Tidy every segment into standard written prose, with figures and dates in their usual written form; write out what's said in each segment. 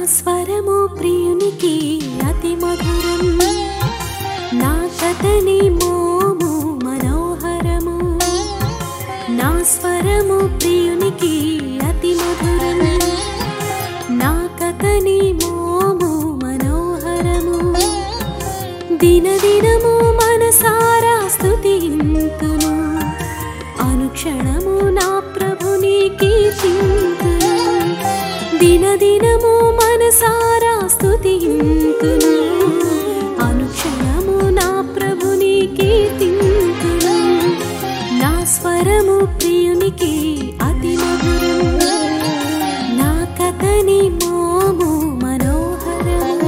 స్వరము ప్రియునికి అతి మధురం, నా కథని మోము మనోహరము. నా స్వరము ప్రియునికి అతి మధురం, నా కథని మోము మనోహరము. దినదినము మనసారా స్తుతింతును, అనుక్షణము నా ప్రభుని కీర్తింతును. దినదినము మనసారా స్తుతింతును, అనుక్షణము నా ప్రభుని కీర్తింతును. నా స్వరము ప్రియునికి అతి మధురం, నా కథని మోము మనోహరము.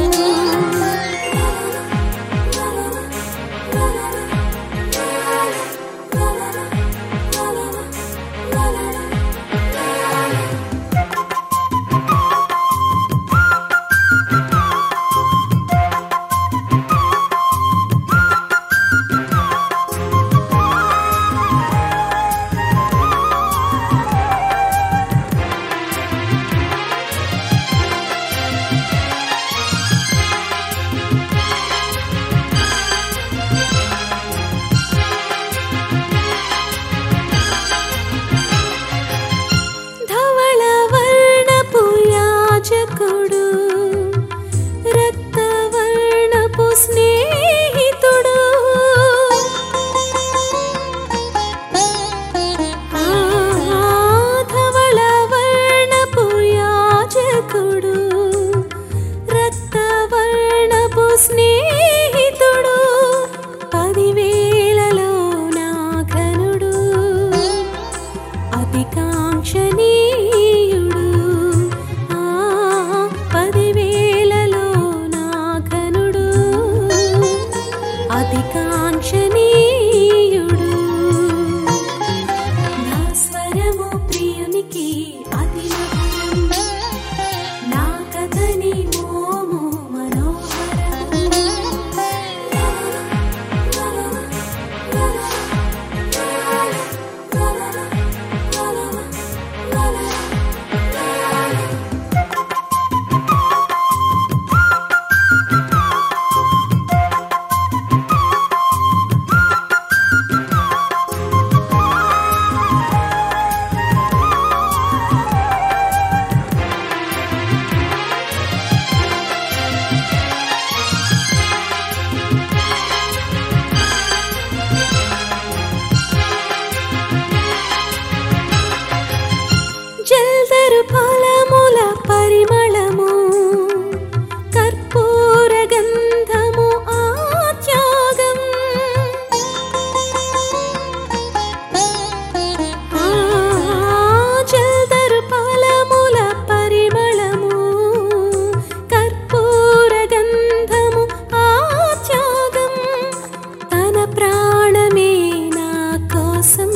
స్నేహితుడు, 10,000లో నా ఘనుడు, అతి కాంక్షణీయుడు. 10,000లో నా ఘనుడు, అతి కాంక్షణీయుడు. నా స్వరము ప్రియునికి అతి మధురం, నా కథని మోము ఫలముల పరిమళము, కర్పూర గంధము, ఆత్యాగం. జల్దరు ఫలముల పరిమళము, కర్పూర గంధము, ఆత్యాగం. తన ప్రాణమే నా కోసం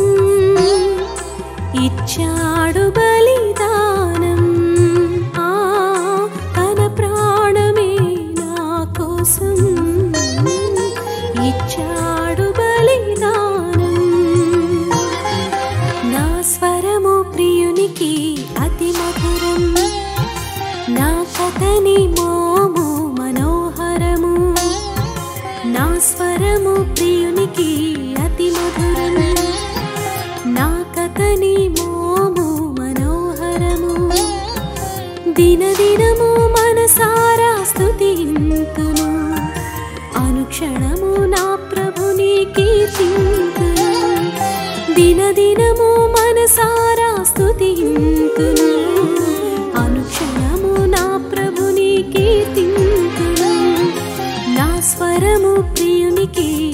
ఇచ్చాడు బలిదానం. తన ప్రాణమే నా కోసం ఇచ్చాడు బలిదానం. నా స్వరము ప్రియునికి అతి మధురం, నా కథని మోము మనోహరము. నా స్వరము ప్రియునికి అతి మధురం, నా కథని మోము మనోహరము. దినదినము మనసారా స్తుతింతును, అనుక్షణము నా ప్రభుని కీర్తింతును. దినదినము మనసారా స్తుతింతును, అనుక్షణము నా ప్రభుని కీర్తింతును. నా స్వరము ప్రియునికి